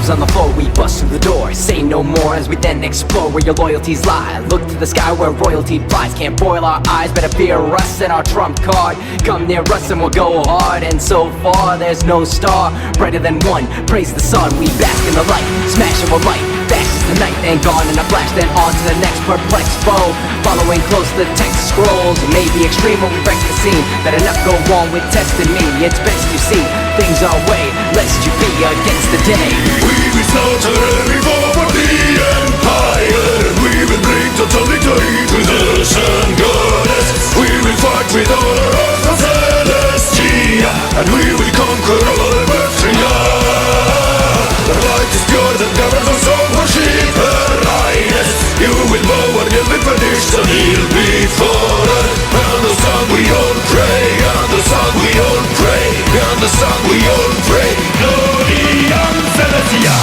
Knives on the floor, we bust through the door. Say no more as we then explore where your loyalties lie. Look to the sky where royalty flies. Can't boil our eyes, better fear us and our trump card. Come near us and we'll go hard. And so far there's no star brighter than one. Praise the sun, we bask in the light. Smash it with light, fast as the night. Then gone in a flash, then on to the next perplexed foe. Following close the text scrolls. It may be extreme when we break the scene. That enough go wrong with testing me. It's best you see things our way, lest you be against the day. We will slaughter every foe for the empire. We will bring total victory to the sun goddess. We will fight with all our hearts for Celestia, and we will conquer all of Earthria. The light is pure that governs us all, worship her highness. You will bow and you'll be punished and he'll be foreign. And the sun we all pray, and the sun we all pray, and the sun we all pray. Gloria Celestia.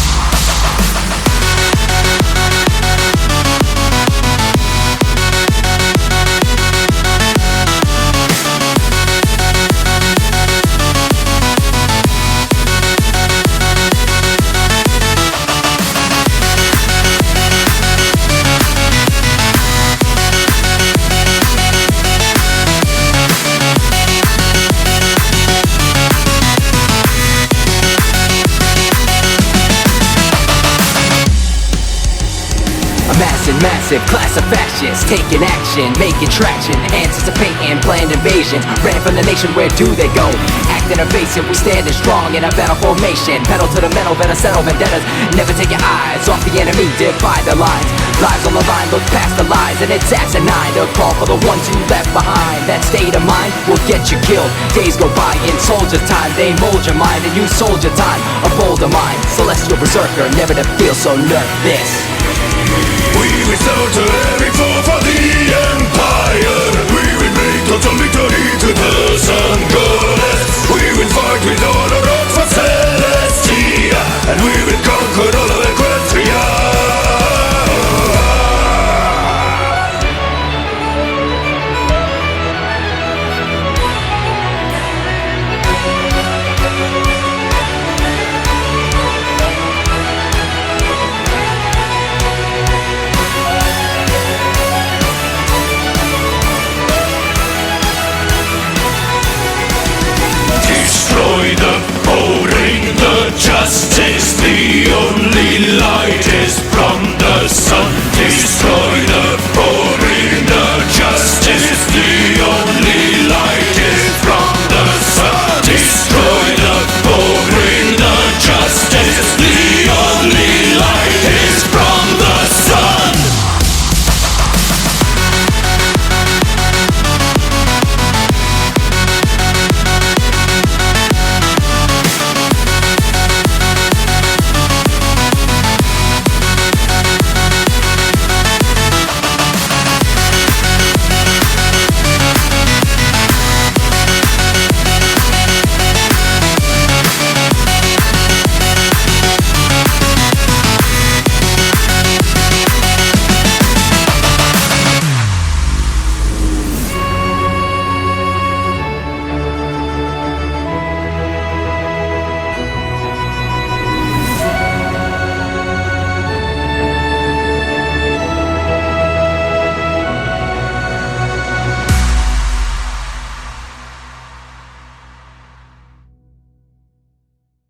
Massive class of fascists taking action, making traction, anticipating planned invasions. Ran from the nation, where do they go? Acting evasive, we standing strong in a battle formation. Pedal to the metal, better settle vendettas. Never take your eyes off the enemy, divide the lines. Lives on the line, look past the lies, and it's asinine to call for the ones you left behind. That state of mind will get you killed. Days go by in soldier time, they mold your mind, and you soldier time. A bolder mind, celestial berserker, never to feel so nervous. We will slaughter every foe for the empire. We will bring total victory to the sun goddess. We will fight with all our